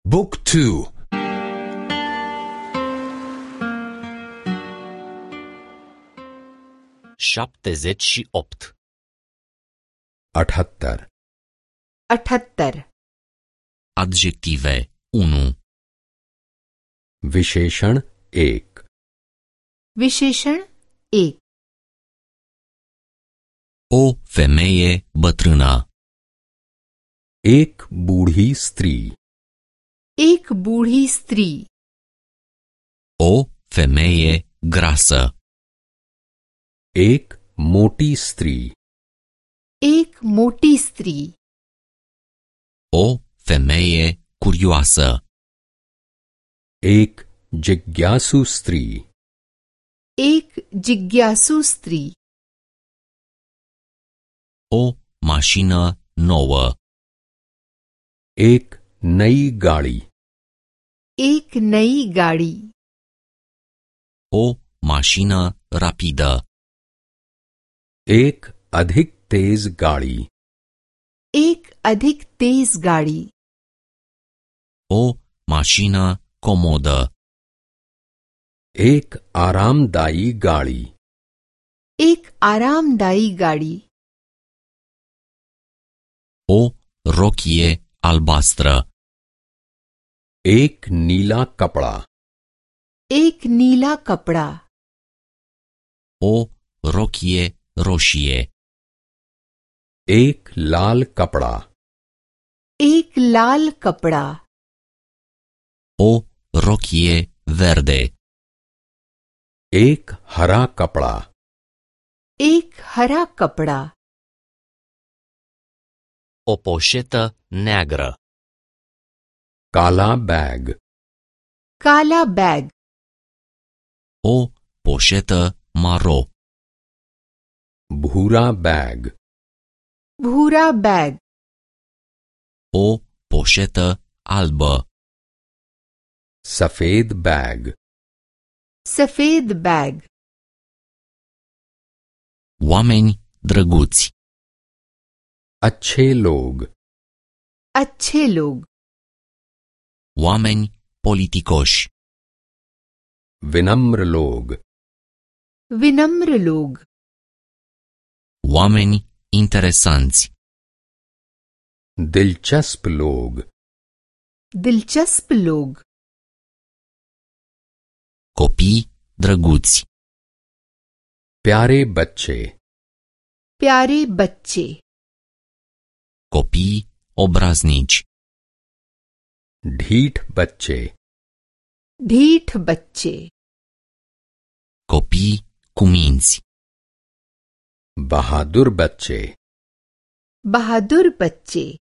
Book 2 78 78 78 Adjective 1 विशेषण 1 विशेषण 1 O femeie bătrână. एक बूढ़ी स्त्री एक बूढ़ी स्त्री O femeie grasă. एक मोटी स्त्री एक मोटी स्त्री O femeie curioasă. एक जिज्ञासु स्त्री एक जिज्ञासु स्त्री O mașină nouă. एक नई गाड़ी एक नई गाड़ी O mașină rapidă. एक अधिक तेज गाड़ी एक अधिक तेज गाड़ी O mașină comodă. एक आरामदायी गाड़ी एक आरामदायी गाड़ी O rochie albastră. एक नीला कपड़ा एक नीला कपड़ा O rochie roșie. एक लाल कपड़ा एक लाल कपड़ा O rochie verde. एक हरा कपड़ा एक हरा कपड़ा O poșetă neagră. काला बैग काला बैग O poșetă maro. भूरा बैग भूरा बैग O poșetă albă. सफेद बैग सफेद बैग Oameni drăguți. अच्छे लोग अच्छे लोग Oameni politicoși. विनम्र लोग विनम्र लोग Oameni interesanți. दिलचस्प लोग दिलचस्प लोग Copii drăguți. प्यारे बच्चे प्यारे बच्चे Copii obraznici. ढीठ बच्चे ढीठ बच्चे Copii cu minți. बहादुर बच्चे बहादुर बच्चे